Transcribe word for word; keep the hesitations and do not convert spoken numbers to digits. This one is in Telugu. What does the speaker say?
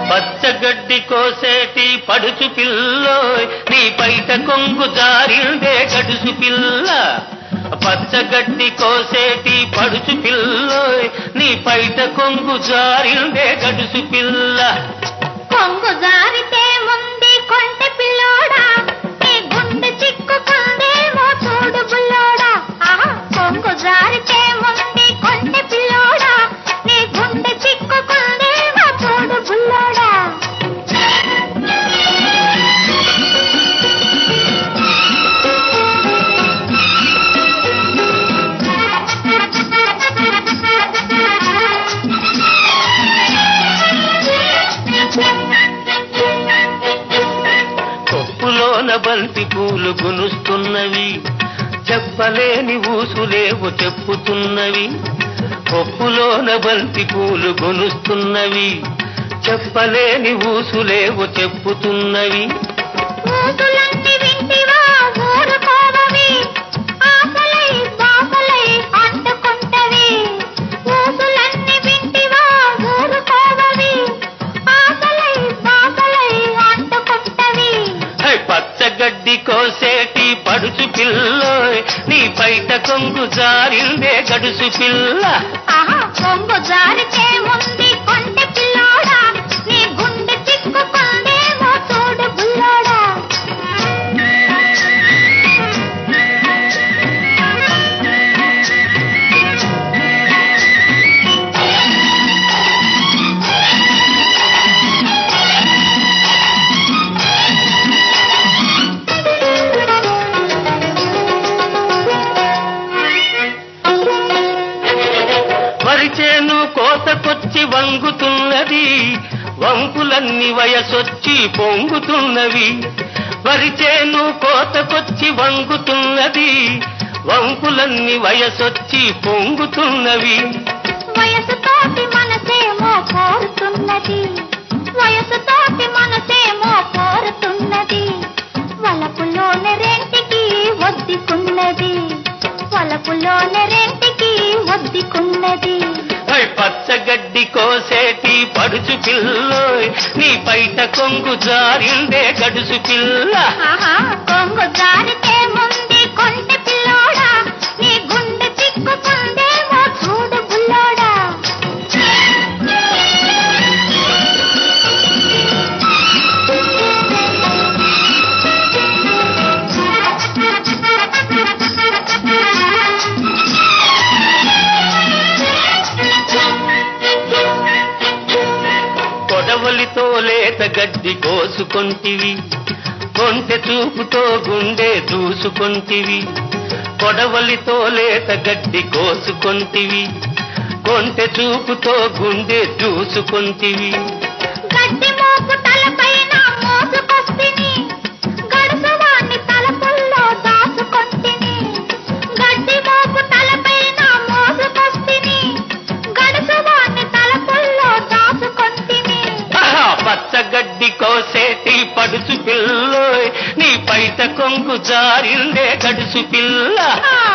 పచ్చగడ్డి కోసేటి పడుచు పిల్లోయ్ నీ పైట కొంగు జారిందే గడుసు పిల్ల. పచ్చగడ్డి కోసేటి పడుచు పిల్లోయ్ నీ పైట కొంగు జారిందే గడుసు పిల్ల. కొంగు జారితే ముందు కొంటె పిల్లోడా నీ గుండె చిక్కుకుందేమో చూడు బుల్లోడా. కొంగు జారితే ముందు కొంటె పిల్లోడా నీ గుండె చిక్కుకుందేమో చూడు బుల్లోడా. కొప్పులోన బంతి పూలు గునుస్తున్నవి చెప్పలేని ఊసులేవు చెప్పుతున్నవి. కొప్పులోన బంతి పూలు గునుస్తున్నవి చెప్పలేని ఊసులేవు చెప్పుతున్నవి. ఊసులన్నీ వింటివా ఊరుకోవవి ఆశలై బాసలై అంటుకుంటవి. ఊసులన్నీ వింటివా ఊరుకోవవి ఆశలై బాసలై అంటుకుంటవి. పచ్చగడ్డి కోసేటి పడుచు పిల్లోయ్ నీ పైట కొంగు జారిందే గడుసు పిల్ల. కొంగు జారితే ముందు కొంటె పిల్లోడా నీ గుండె చిక్కుకుందేమో చూడు బుల్లోడా. వరిచేను కోతకొచ్చి వంగుతున్నది వంపులన్నీ వయసొచ్చి పొంగుతున్నవి. వరిచేను కోతకొచ్చి వంగుతున్నది వంపులన్నీ వయసొచ్చి పొంగుతున్నవి. వయసుతోటి మనసేమో కోరుతున్నది వయసుతోటి మనసేమో కోరుతున్నది. వలపులోని రెంటికి ఒద్దికున్నది వలపులోని రెంటికి ఒద్దికున్నది. పచ్చగడ్డి కోసేటి పడుచు పిల్లోయ్ నీ పైట కొంగు జారిందే గడుసు పిల్ల. కొంగు జారితే ముందు కొంటె పిల్లోడా నీ గుండె చిక్కుకుందేమో చూడు బుల్లోడా. కొడవలితో లేత గడ్డి కోసుకొంటివి కొంటె చూపుతో గుండె దూసుకొంటివి. కొడవలితో లేత గడ్డి కోసుకొంటివి కొంటె చూపుతో గుండె దూసుకొంటివి. గడ్డి మోపు తలపైన మోసుకొస్తిని గడుసువాణ్ణి తలపుల్లో దాచుకొంటిని. గడ్డి మోపు తలపైన మోసుకొస్తిని గడుసువాణ్ణి తలపుల్లో దాచుకొంటిని. పచ్చగడ్డి కోసేటి పడుచు పిల్లోయ్ నీ పైట కొంగు జారిందే గడుసు పిల్ల.